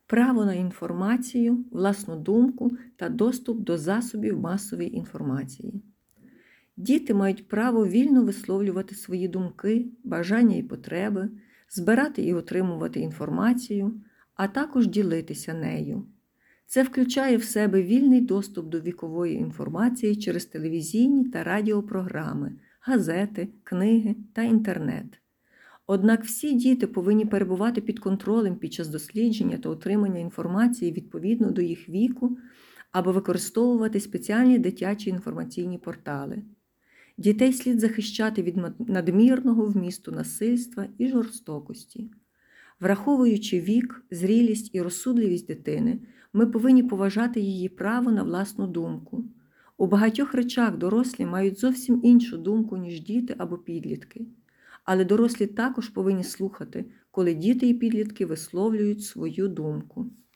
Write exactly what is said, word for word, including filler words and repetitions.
право на інформацію, власну думку та доступ до засобів масової інформації. Діти мають право вільно висловлювати свої думки, бажання і потреби, збирати і отримувати інформацію, а також ділитися нею. Це включає в себе вільний доступ до вікової інформації через телевізійні та радіопрограми, газети, книги та інтернет. Однак всі діти повинні перебувати під контролем під час дослідження та отримання інформації відповідно до їх віку або використовувати спеціальні дитячі інформаційні портали. Дітей слід захищати від надмірного вмісту насильства і жорстокості. Враховуючи вік, зрілість і розсудливість дитини, ми повинні поважати її право на власну думку. У багатьох речах дорослі мають зовсім іншу думку, ніж діти або підлітки. Але дорослі також повинні слухати, коли діти і підлітки висловлюють свою думку.